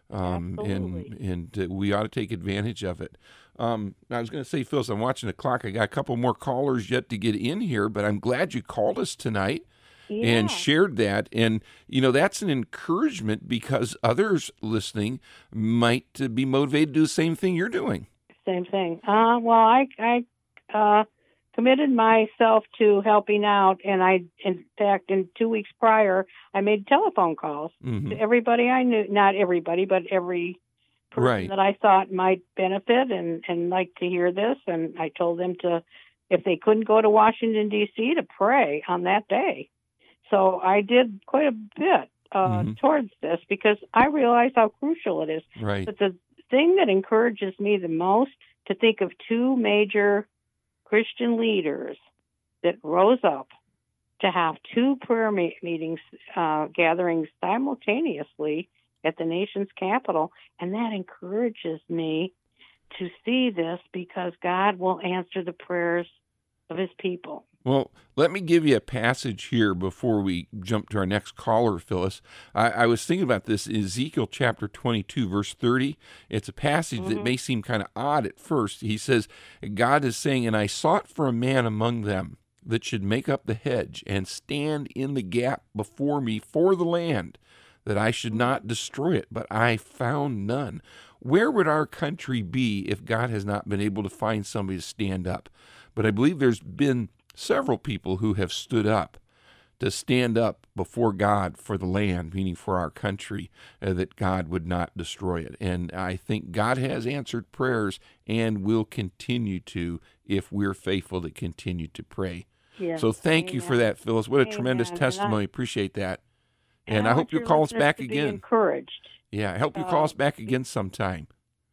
Um, Absolutely. and and uh, we ought to take advantage of it. Um, I was going to say, Phyllis, I'm watching the clock. I got a couple more callers yet to get in here, but I'm glad you called us tonight Yeah. and shared that. And, you know, that's an encouragement because others listening might uh, be motivated to do the same thing you're doing. Same thing. Uh, well, I, I uh, committed myself to helping out, and I, in fact, in two weeks prior, I made telephone calls Mhm. to everybody I knew. Not everybody, but every person Right. that I thought might benefit and, and like to hear this. And I told them to, if they couldn't go to Washington, D C, to pray on that day. So I did quite a bit uh, Mhm. towards this because I realize how crucial it is. Right. But the thing that encourages me the most to think of two major Christian leaders that rose up to have two prayer me- meetings, uh, gatherings simultaneously at the nation's capital, and that encourages me to see this because God will answer the prayers of his people. Well, let me give you a passage here before we jump to our next caller, Phyllis. I, I was thinking about this in Ezekiel chapter twenty-two, verse thirty. It's a passage Mhm. that may seem kind of odd at first. He says, God is saying, and I sought for a man among them that should make up the hedge and stand in the gap before me for the land, that I should not destroy it, but I found none. Where would our country be if God has not been able to find somebody to stand up? But I believe there's been several people who have stood up to stand up before God for the land, meaning for our country, uh, that God would not destroy it. And I think God has answered prayers and will continue to if we're faithful to continue to pray. Yes. So thank you for Amen. that, Phyllis. What a tremendous Amen. And I- testimony. Appreciate that. And I I want hope you'll your call us listeners back to be again. encouraged. Yeah, I hope you call Uh, us back again sometime.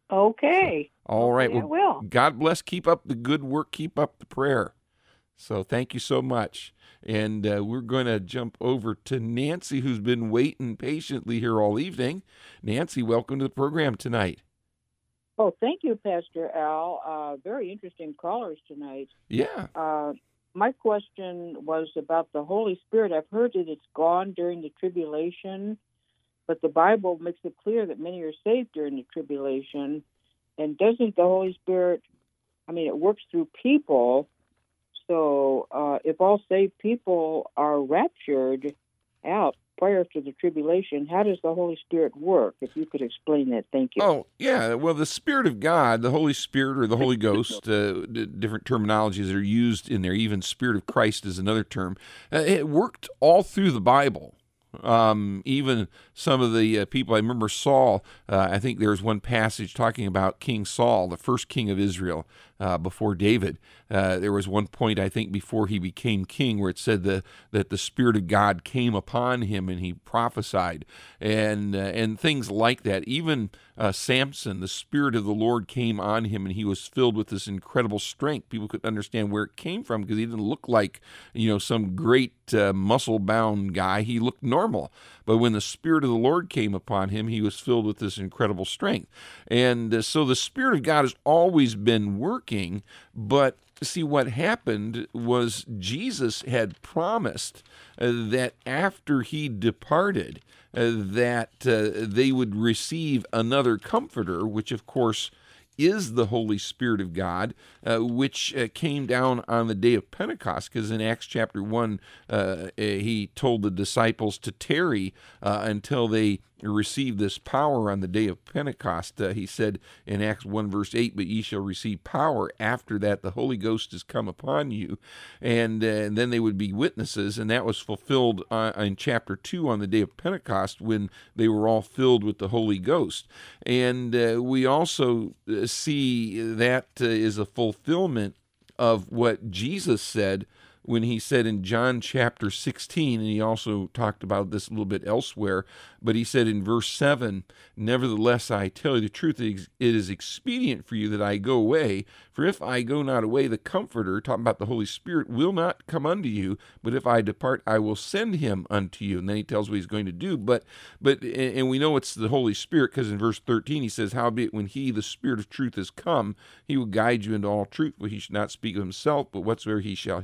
Okay. All right. Okay, I Well, will. God bless. Keep up the good work. Keep up the prayer. So thank you so much. And uh, we're going to jump over to Nancy, who's been waiting patiently here all evening. Nancy, welcome to the program tonight. Oh, thank you, Pastor Al. Uh, very interesting callers tonight. Yeah. Uh, my question was about the Holy Spirit. I've heard that it's gone during the tribulation, but the Bible makes it clear that many are saved during the tribulation. And doesn't the Holy Spirit, I mean, it works through people. So uh, if all saved people are raptured out prior to the tribulation, how does the Holy Spirit work? If you could explain that, thank you. Oh, yeah. Well, the Spirit of God, the Holy Spirit or the Holy Ghost, uh, d- different terminologies are used in there. Even Spirit of Christ is another term. Uh, it worked all through the Bible. Um, even some of the uh, people, I remember Saul, uh, I think there's one passage talking about King Saul, the first king of Israel, uh, before David. Uh, there was one point, I think, before he became king where it said the, that the Spirit of God came upon him and he prophesied and, uh, and things like that. Even uh, Samson, the Spirit of the Lord came on him and he was filled with this incredible strength. People couldn't understand where it came from because he didn't look like, you know, some great uh, muscle-bound guy. He looked normal. But when the Spirit of the Lord came upon him, he was filled with this incredible strength. And uh, so the Spirit of God has always been working, but see, what happened was Jesus had promised uh, that after he departed, uh, that uh, they would receive another comforter, which of course is the Holy Spirit of God, uh, which uh, came down on the day of Pentecost, because in Acts chapter one, uh, he told the disciples to tarry uh, until they received this power on the day of Pentecost. Uh, he said in Acts one verse eight, but ye shall receive power. After that, the Holy Ghost is come upon you. And, uh, and then they would be witnesses. And that was fulfilled uh, in chapter two on the day of Pentecost when they were all filled with the Holy Ghost. And uh, we also see that uh, is a fulfillment of what Jesus said when he said in John chapter sixteen, and he also talked about this a little bit elsewhere, but he said in verse seven, nevertheless, I tell you the truth, it is expedient for you that I go away, for if I go not away, the Comforter, talking about the Holy Spirit, will not come unto you, but if I depart, I will send him unto you. And then he tells what he's going to do, but, but and we know it's the Holy Spirit, because in verse thirteen, he says, howbeit when he, the Spirit of truth, is come, he will guide you into all truth, for he should not speak of himself, but whatsoever he shall hear,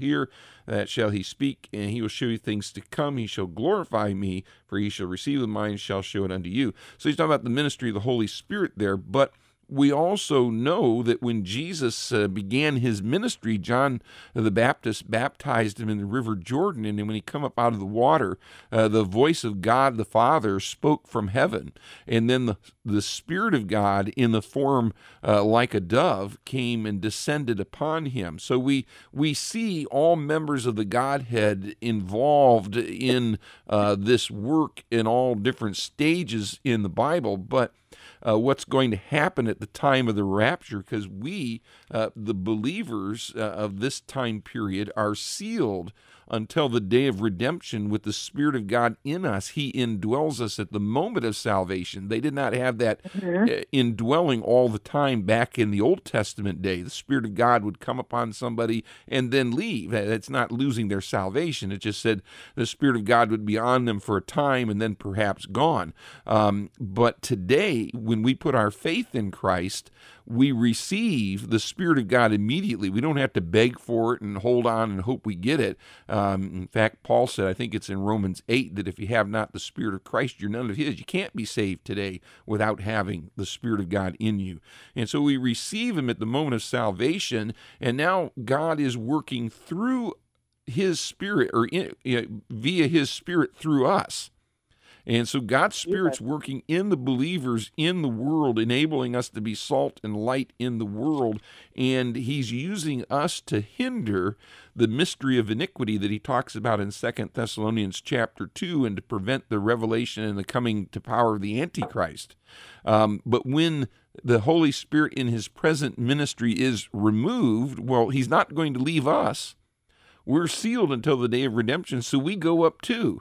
that shall he speak, and he will show you things to come. He shall glorify me, for he shall receive of mine, and shall show it unto you. So he's talking about the ministry of the Holy Spirit there, but we also know that when Jesus uh, began his ministry, John the Baptist baptized him in the river Jordan, and when he come up out of the water, uh, the voice of God the Father spoke from heaven, and then the, the Spirit of God in the form uh, like a dove came and descended upon him. So we we see all members of the Godhead involved in uh, this work in all different stages in the Bible, but Uh, what's going to happen at the time of the rapture, because we, uh, the believers uh, of this time period, are sealed until the day of redemption with the Spirit of God in us. He indwells us at the moment of salvation. They did not have that mm-hmm. uh, indwelling all the time back in the Old Testament day. The Spirit of God would come upon somebody and then leave. It's not losing their salvation. It just said the Spirit of God would be on them for a time and then perhaps gone. Um, but today, when we put our faith in Christ, we receive the Spirit of God immediately. We don't have to beg for it and hold on and hope we get it. Um, in fact, Paul said, I think it's in Romans eight, that if you have not the Spirit of Christ, you're none of his. You can't be saved today without having the Spirit of God in you. And so we receive him at the moment of salvation, and now God is working through his Spirit, or in, you know, via his Spirit through us. And so God's Spirit's working in the believers in the world, enabling us to be salt and light in the world, and he's using us to hinder the mystery of iniquity that he talks about in Second Thessalonians chapter two, and to prevent the revelation and the coming to power of the Antichrist. Um, but when the Holy Spirit in his present ministry is removed, well, he's not going to leave us. We're sealed until the day of redemption, so we go up too.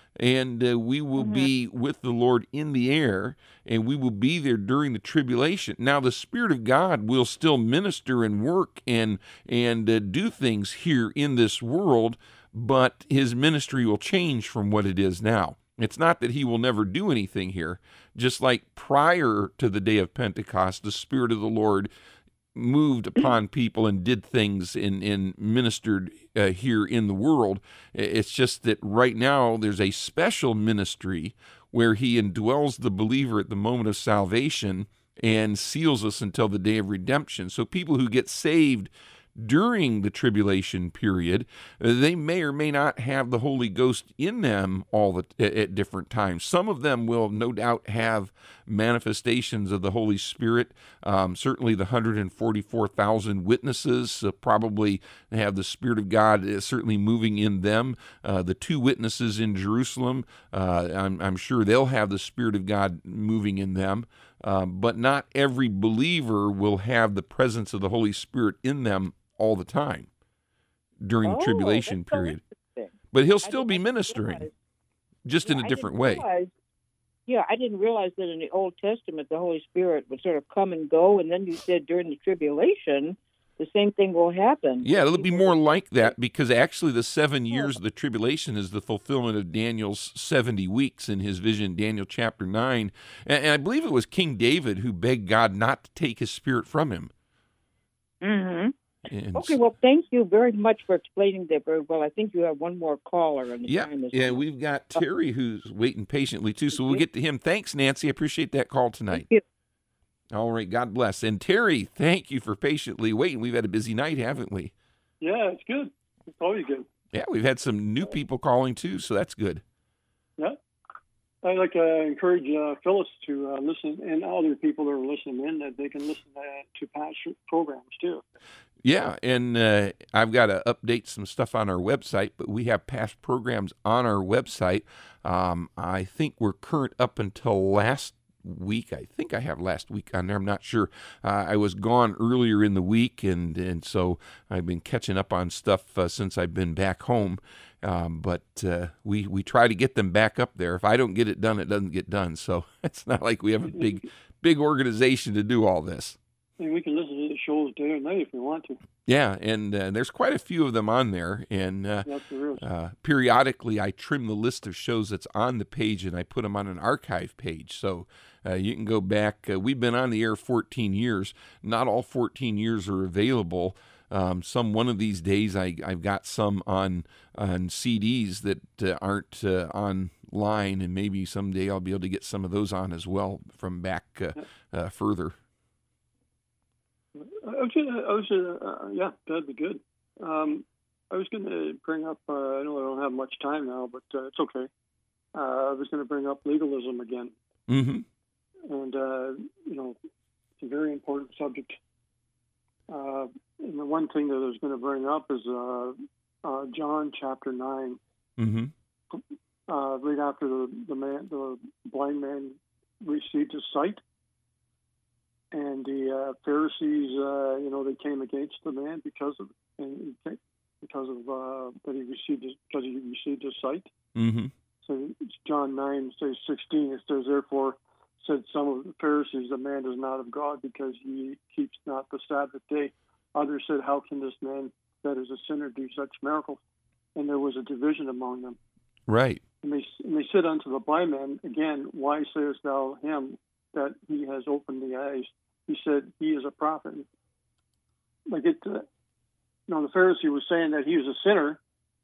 And uh, we will mm-hmm. be with the Lord in the air, and we will be there during the tribulation. Now, the Spirit of God will still minister and work and and uh, do things here in this world, but his ministry will change from what it is now. It's not that he will never do anything here. Just like prior to the day of Pentecost, the Spirit of the Lord moved upon people and did things and, and ministered uh, here in the world. It's just that right now there's a special ministry where he indwells the believer at the moment of salvation and seals us until the day of redemption. So people who get saved during the tribulation period, they may or may not have the Holy Ghost in them all the, at different times. Some of them will no doubt have manifestations of the Holy Spirit. Um, certainly the one hundred forty-four thousand witnesses uh, probably have the Spirit of God uh, certainly moving in them. Uh, the two witnesses in Jerusalem, uh, I'm, I'm sure they'll have the Spirit of God moving in them. Uh, but not every believer will have the presence of the Holy Spirit in them all the time during oh, the tribulation period. So but he'll still be ministering, realize. just yeah, in a different way. Realize, yeah, I didn't realize that in the Old Testament the Holy Spirit would sort of come and go, and then you said during the tribulation the same thing will happen. Yeah, it'll be more like that, because actually the seven years of the tribulation is the fulfillment of Daniel's seventy weeks in his vision, Daniel chapter nine. And, and I believe it was King David who begged God not to take his Spirit from him. Mm-hmm. And okay, well, thank you very much for explaining that very well. I think you have one more caller on the yeah, time. Yeah, we've got Terry who's waiting patiently, too, so we'll get to him. Thanks, Nancy. I appreciate that call tonight. Thank you. All right, God bless. And Terry, thank you for patiently waiting. We've had a busy night, haven't we? Yeah, it's good. It's always good. Yeah, we've had some new people calling, too, so that's good. Yeah. I'd like to encourage uh, Phyllis to uh, listen, and other people that are listening in, that they can listen uh, to past programs, too. Yeah, and uh, I've got to update some stuff on our website, but we have past programs on our website. Um, I think we're current up until last week. I think I have last week on there. I'm not sure. Uh, I was gone earlier in the week, and, and so I've been catching up on stuff uh, since I've been back home. Um, but uh, we, we try to get them back up there. If I don't get it done, it doesn't get done. So it's not like we have a big, big organization to do all this. And we can listen to the shows day or night if we want to. Yeah, and uh, there's quite a few of them on there. And uh, uh, periodically I trim the list of shows that's on the page, and I put them on an archive page. So uh, you can go back. Uh, we've been on the air fourteen years. Not all fourteen years are available. Um, some one of these days, I, I've got some on on C Ds that uh, aren't uh, online, and maybe someday I'll be able to get some of those on as well from back uh, uh, further. I was gonna, I was gonna, uh, yeah, that'd be good. Um, I was going to bring up, uh, I know I don't have much time now, but uh, it's okay. Uh, I was going to bring up legalism again. Mm-hmm. And, uh, you know, it's a very important subject. Uh, and the one thing that I was going to bring up is uh, uh, John chapter nine. Mm-hmm. Uh, right after the, the man, the blind man received his sight. And the uh, Pharisees, uh, you know, they came against the man because of and because of uh, that he received his, because he received his sight. Mm-hmm. So it's John nine, says sixteen. It says, therefore, said some of the Pharisees, the man is not of God because he keeps not the Sabbath day. Others said, how can this man that is a sinner do such miracles? And there was a division among them. Right. And they and they said unto the blind man again, why sayest thou him that he has opened the eyes? He said, he is a prophet. Like it, uh, you know, the Pharisee was saying that he was a sinner,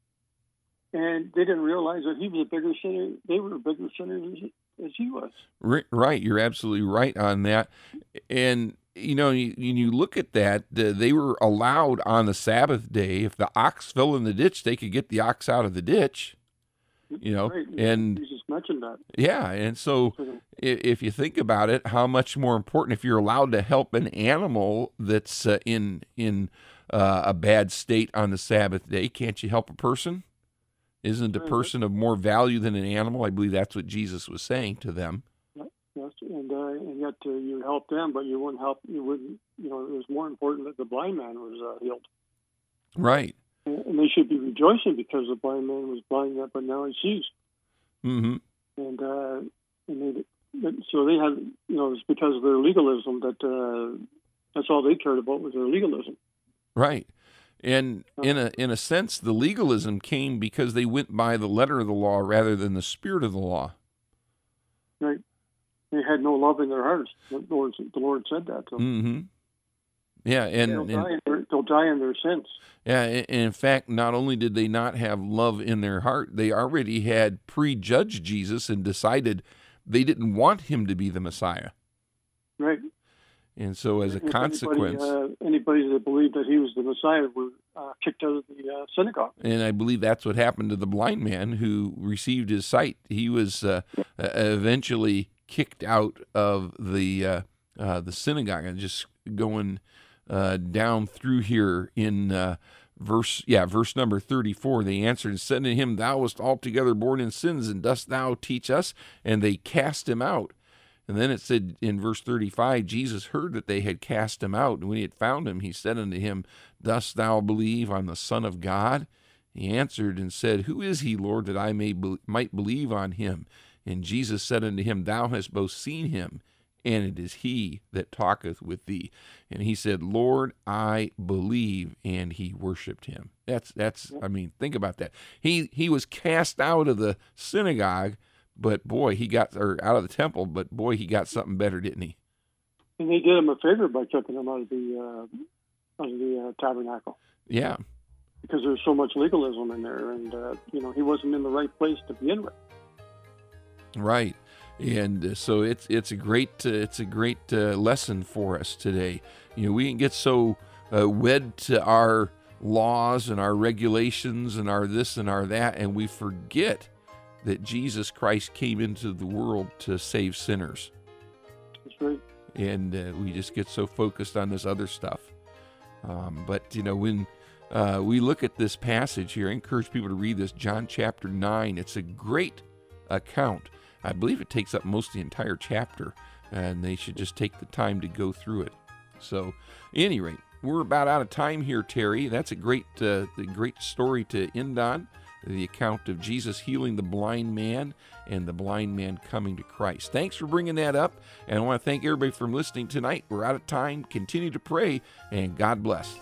and they didn't realize that he was a bigger sinner. They were bigger sinners as, as he was. Right. You're absolutely right on that. And, you know, you, you look at that, uh, they were allowed on the Sabbath day. If the ox fell in the ditch, they could get the ox out of the ditch. You know, right. and Jesus mentioned that. Yeah, and so if you think about it, how much more important if you're allowed to help an animal that's uh, in in uh, a bad state on the Sabbath day, can't you help a person? Isn't a person of more value than an animal? I believe that's what Jesus was saying to them. Yes, and uh, and yet uh, you help them, but you wouldn't help. You wouldn't. You know, it was more important that the blind man was uh, healed. Right. And they should be rejoicing because the blind man was blind, but now he sees. Mm-hmm. And uh, and they, so they had, you know, it's because of their legalism that uh, that's all they cared about was their legalism. Right. And in a in a sense, the legalism came because they went by the letter of the law rather than the spirit of the law. Right. They had no love in their hearts. The Lord, the Lord said that to them. Mm-hmm. Yeah, and they'll, and die in their, they'll die in their sins. Yeah, and in fact, not only did they not have love in their heart, they already had prejudged Jesus and decided they didn't want him to be the Messiah. Right. And so, as a if consequence, anybody, uh, anybody that believed that he was the Messiah were uh, kicked out of the uh, synagogue. And I believe that's what happened to the blind man who received his sight. He was uh, uh, eventually kicked out of the uh, uh, the synagogue. And just going uh, down through here in uh, verse, yeah, verse number thirty-four. They answered and said to him, "Thou wast altogether born in sins, and dost thou teach us?" And they cast him out. And then it said in verse thirty-five, Jesus heard that they had cast him out. And when he had found him, he said unto him, "Dost thou believe on the Son of God?" He answered and said, "Who is he, Lord, that I may be- might believe on him?" And Jesus said unto him, "Thou hast both seen him, and it is he that talketh with thee." And he said, "Lord, I believe," and he worshipped him. That's, that's. I mean, think about that. He he was cast out of the synagogue, but boy, he got, or out of the temple, but boy, he got something better, didn't he? And they did him a favor by kicking him out of the uh, out of the uh, tabernacle. Yeah, because there's so much legalism in there, and uh, you know, he wasn't in the right place to begin with. Right, and uh, so it's it's a great uh, it's a great uh, lesson for us today. You know, we can get so uh, wed to our laws and our regulations and our this and our that, and we forget that Jesus Christ came into the world to save sinners. That's right. And uh, we just get so focused on this other stuff. Um, but, you know, when uh, we look at this passage here, I encourage people to read this, John chapter nine. It's a great account. I believe it takes up most of the entire chapter, and they should just take the time to go through it. So, at any rate, we're about out of time here, Terry. That's a great, uh, a great story to end on. The account of Jesus healing the blind man and the blind man coming to Christ. Thanks for bringing that up, and I want to thank everybody for listening tonight. We're out of time. Continue to pray, and God bless.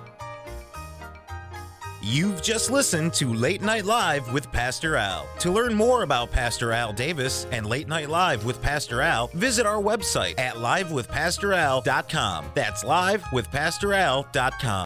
You've just listened to Late Night Live with Pastor Al. To learn more about Pastor Al Davis and Late Night Live with Pastor Al, visit our website at live with pastor al dot com. That's live with pastor al dot com.